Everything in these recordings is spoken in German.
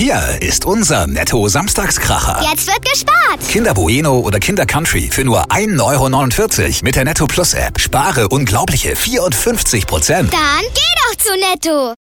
Hier ist unser Netto-Samstagskracher. Jetzt wird gespart. Kinder Bueno oder Kinder Country für nur 1,49 € mit der Netto Plus App. Spare unglaubliche 54%. Dann geh doch zu Netto.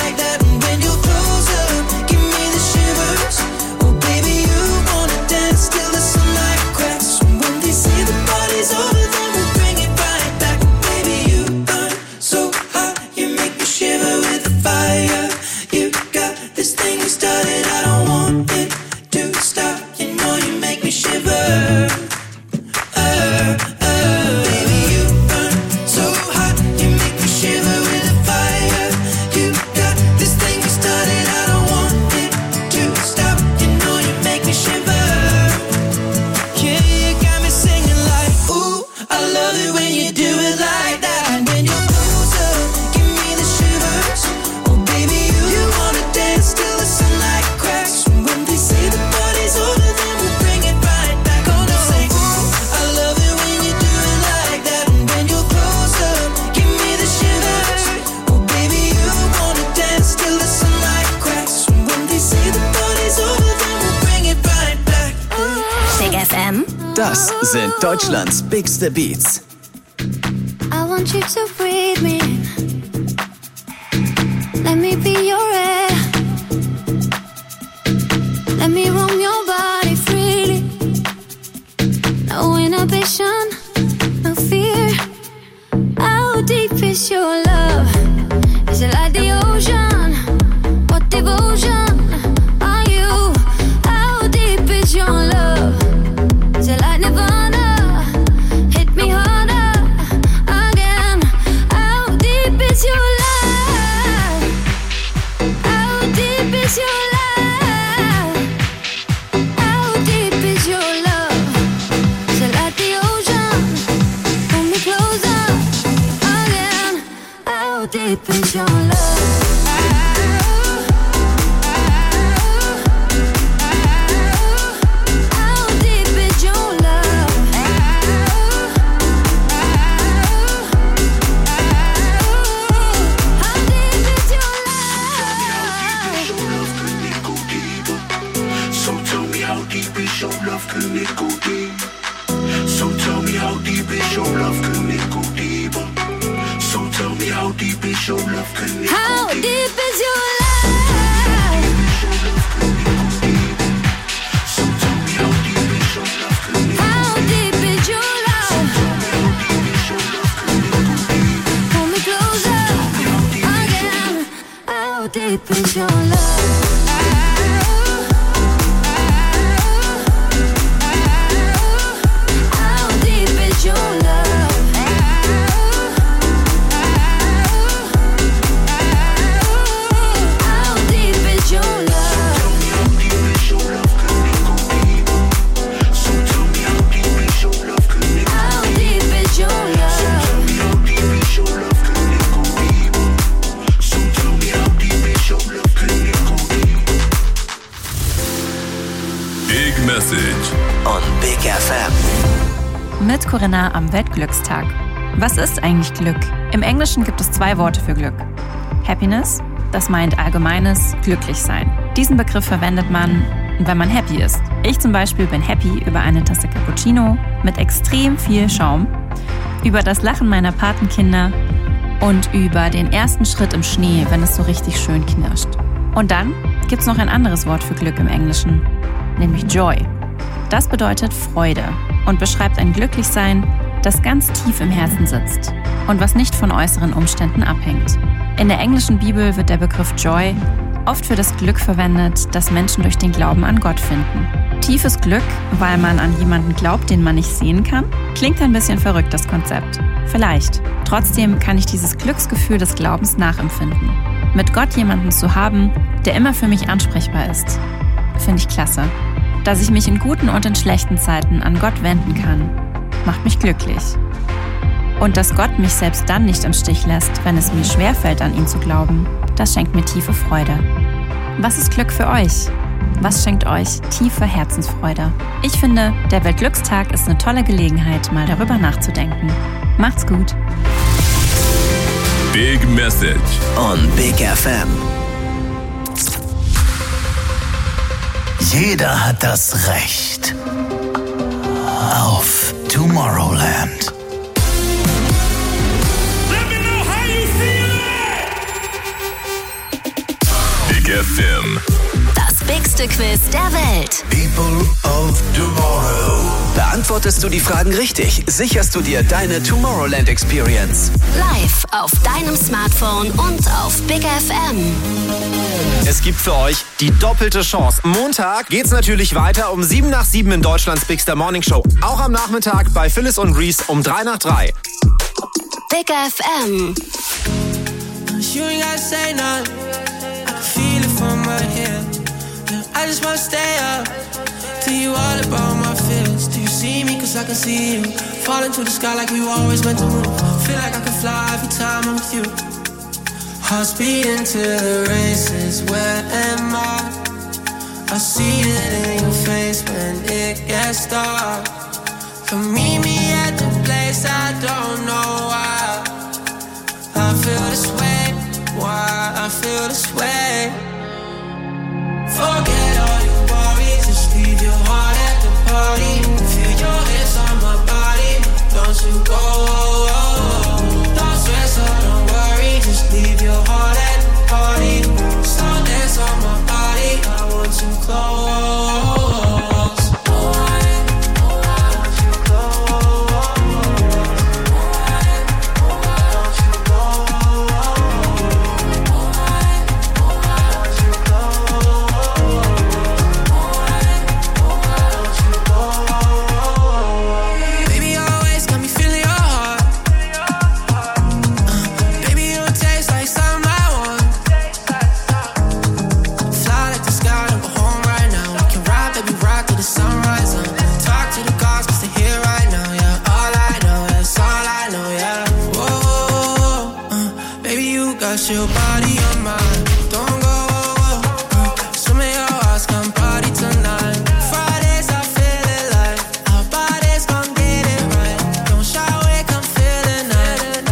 Das sind Deutschlands bigste Beats. I want you to breathe me. Let me be your air. Let me roam your body freely. No inhibition, no fear. How deep is your love? Is it like the ocean? What devotion are you? How deep is your love? Is it like Nirvana? Hit me harder again. How deep is your love? How deep is your love? How deep is your love? Is it like the ocean? Pull me closer again. How deep is your love? Mit Corinna am Weltglückstag. Was ist eigentlich Glück? Im Englischen gibt es 2 Worte für Glück. Happiness, das meint allgemeines Glücklichsein. Diesen Begriff verwendet man, wenn man happy ist. Ich zum Beispiel bin happy über eine Tasse Cappuccino mit extrem viel Schaum, über das Lachen meiner Patenkinder und über den ersten Schritt im Schnee, wenn es so richtig schön knirscht. Und dann gibt's noch ein anderes Wort für Glück im Englischen, nämlich Joy. Das bedeutet Freude und beschreibt ein Glücklichsein, das ganz tief im Herzen sitzt und was nicht von äußeren Umständen abhängt. In der englischen Bibel wird der Begriff Joy oft für das Glück verwendet, das Menschen durch den Glauben an Gott finden. Tiefes Glück, weil man an jemanden glaubt, den man nicht sehen kann? Klingt ein bisschen verrückt, das Konzept. Vielleicht. Trotzdem kann ich dieses Glücksgefühl des Glaubens nachempfinden. Mit Gott jemanden zu haben, der immer für mich ansprechbar ist, finde ich klasse. Dass ich mich in guten und in schlechten Zeiten an Gott wenden kann, macht mich glücklich. Und dass Gott mich selbst dann nicht im Stich lässt, wenn es mir schwerfällt, an ihn zu glauben, das schenkt mir tiefe Freude. Was ist Glück für euch? Was schenkt euch tiefe Herzensfreude? Ich finde, der Weltglückstag ist eine tolle Gelegenheit, mal darüber nachzudenken. Macht's gut! Big Message on Big FM. Jeder hat das Recht auf Tomorrowland. Big FM. Das bigste Quiz der Welt. People of Tomorrow. Beantwortest du die Fragen richtig, sicherst du dir deine Tomorrowland Experience. Live auf deinem Smartphone und auf Big FM. Es gibt für euch die doppelte Chance. Montag geht's natürlich weiter um 7 nach 7 in Deutschlands Bigster Morning Show. Auch am Nachmittag bei Phyllis und Reese um 3 nach 3. Big FM. You ain't gotta say nothing. I can feel it from right here. Yeah, I just wanna stay up. Tell you all about my fears. Do you see me? Cause I can see you. Falling to the sky like we were always meant to move. Feel like I can fly every time I'm with you. Heart speeding to the races. Where am I? I see it in your face when it gets dark. Come meet me at the place I don't know why. I feel this way, why I feel this way. Forget all your worries, just leave your heart at the party. Feel your hips on my body, don't you go. Don't stress or don't worry, just leave your heart at the party. Slow dance on my body, I want you close. Your body on mine, don't go. Some of your hearts come party tonight. Fridays I feel it like our bodies gon' get it right. Don't shy away, come feel it night.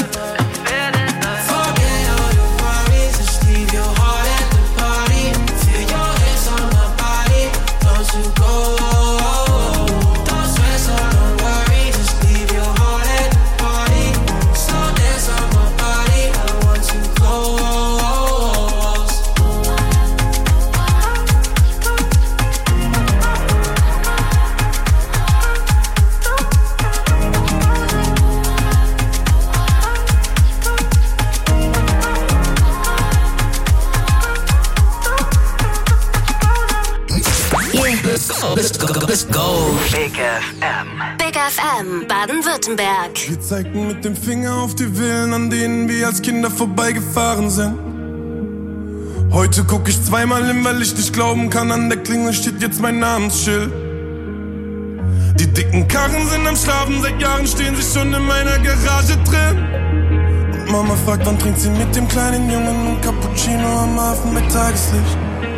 Forget all your worries, just leave your heart at the party. Feel your hips on my body, don't you go. Don't stress or don't worry, just leave your heart at the party. Slow dance on my body, I want you close. Let's go. Big FM. Big FM Baden-Württemberg. Wir zeigten mit dem Finger auf die Villen, an denen wir als Kinder vorbeigefahren sind. Heute guck ich zweimal hin, weil ich nicht glauben kann, an der Klingel steht jetzt mein Namensschild. Die dicken Karren sind am Schlafen, seit Jahren stehen sie schon in meiner Garage drin. Und Mama fragt, wann trinkt sie mit dem kleinen Jungen ein Cappuccino am Hafen bei Tageslicht.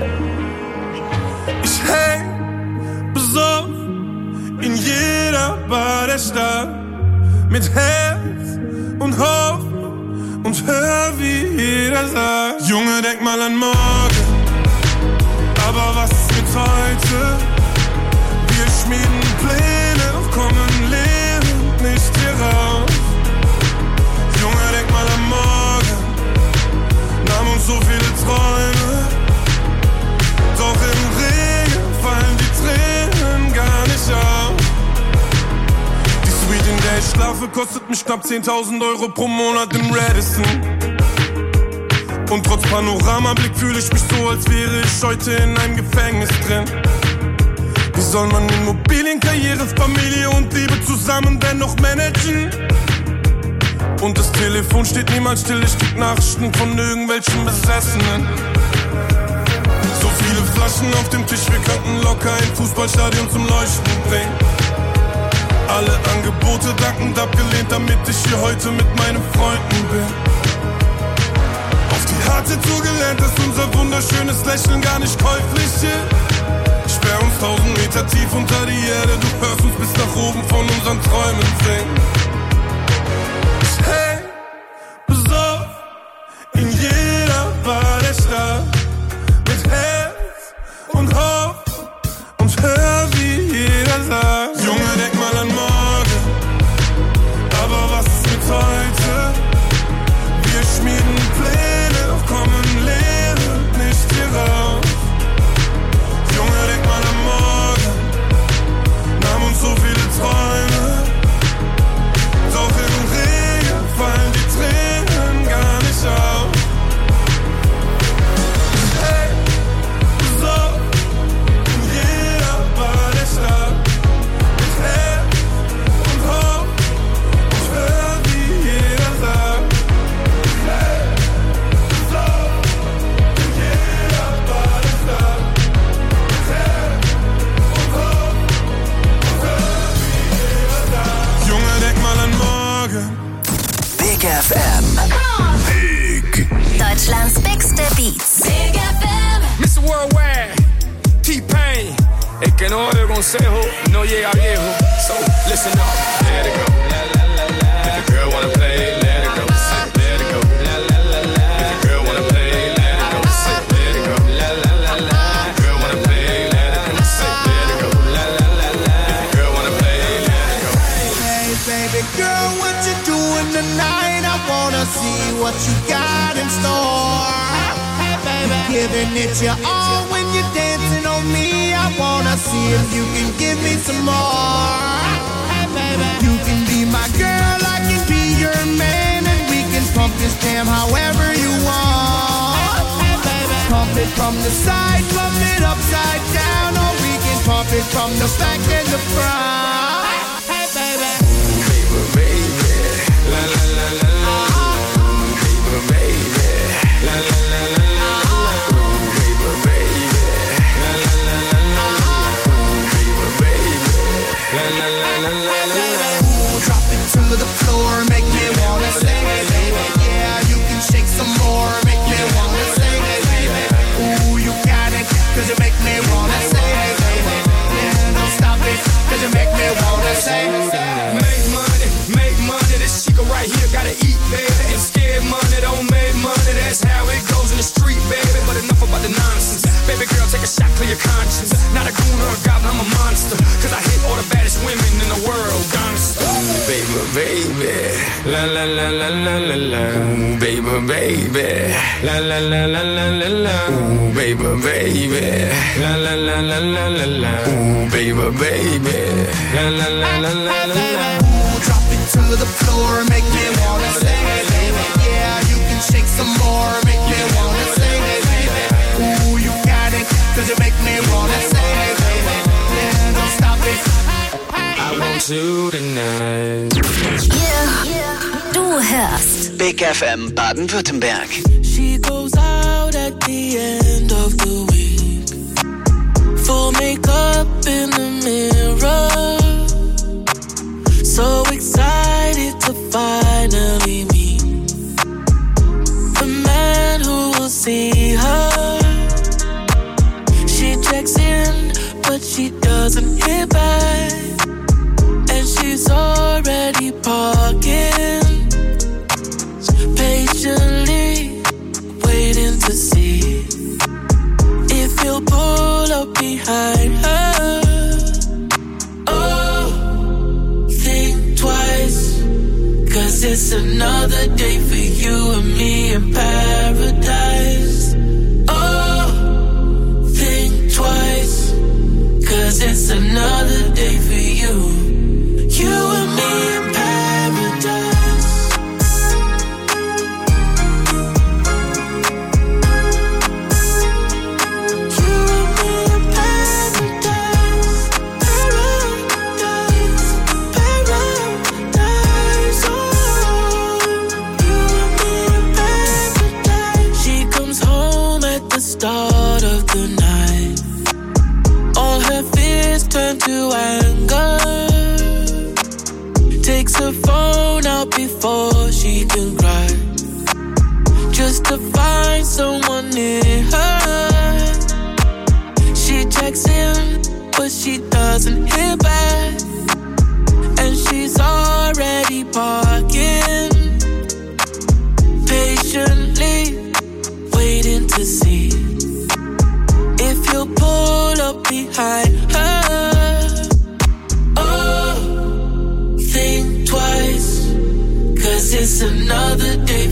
Ich häng besoffen in jeder Bar der Stadt, mit Herz und Hoffnung und hör, wie jeder sagt: Junge, denk mal an morgen, aber was ist mit heute? Wir schmieden Pläne, doch kommen lebend nicht hier raus. Junge, denk mal an morgen, nahm uns so viele Träume, doch im Regen fallen die Tränen gar nicht auf. Die Suite, in der ich schlafe, kostet mich knapp 10.000 € pro Monat im Radisson. Und trotz Panoramablick fühle ich mich so, als wäre ich heute in einem Gefängnis drin. Wie soll man Immobilien, Karriere, Familie und Liebe zusammen dennoch managen? Und das Telefon steht niemals still, ich krieg Nachrichten von irgendwelchen Besessenen. So viele Flaschen auf dem Tisch, wir könnten locker ein Fußballstadion zum Leuchten bringen. Alle Angebote dankend abgelehnt, damit ich hier heute mit meinen Freunden bin. Auf die harte Tour gelernt, dass unser wunderschönes Lächeln gar nicht käuflich ist. Sperr uns 1000 Meter tief unter die Erde, du hörst uns bis nach oben von unseren Träumen singen. Ich häng besoffen in jeder Bar der Stadt, mit Herz und Hoffnung no oigo consejo, no llega viejo. So, listen up, let it go. If the girl wanna play, let it go. Let it go. If the girl wanna play, let it go. Let it go. If the girl wanna play, let it go. Let it go. If the girl wanna play, let it go. Hey, baby girl, what you doing tonight? I wanna see what you got in store. Hey, baby, giving it your all when you're dancing on me. I wanna see if you can give me some more. Hey, baby, you can be my girl, I can be your man, and we can pump this jam however you want. Hey, baby, pump it from the side, pump it upside down, or we can pump it from the back and the front. Hey, baby, baby, la la la la la. Baby, baby, la la la la la. Baby, baby, la la la la la. Baby, baby, la la la la la. Drop it to the floor, make me wanna sing it, baby. Yeah, you can shake some more, make me wanna sing it, baby. Ooh, you got it, 'cause you make me wanna sing it, baby. Yeah, don't stop it, 'cause you make me wanna sing it. Make money, this chica right here gotta eat, baby. And scared money don't make money, that's how it goes in the street, baby. But enough about the nonsense. Baby girl, take a shot, clear your conscience. Not a goon or a goblin, I'm a monster. 'Cause I hit all the baddest women in the world, gangsta. Baby, baby, la la la la la la la. Baby, baby, la la la la la la la. Baby, baby, la la la la la la la. Baby, baby, la la la la la la la. Drop it to the floor, make me wanna sing it, baby. Yeah, you can shake some more, make me wanna sing it, baby. Ooh, you got it, 'cause you make me wanna sing it, baby. Yeah, don't stop it. I want you tonight. Yeah, du hörst Big FM Baden-Württemberg. She goes out at the end of the week, full makeup in the mirror, so excited to finally meet the man who will see her. She checks in, but she doesn't hear back, and she's already parking, patiently waiting to see if he'll pull up behind her. Oh, think twice, 'cause it's another day for you and me in paradise. Oh, think twice, 'cause it's another day for you, you and me in paradise. You and me in paradise, paradise, paradise. Oh, you and me in paradise. She comes home at the start of the night. All her fears turn to anger. Takes her phone out before she can cry, just to find someone near her. She checks in, but she doesn't hear back, and she's already parking, patiently waiting to see if he'll pull up behind her. Oh, think twice, 'cause it's another day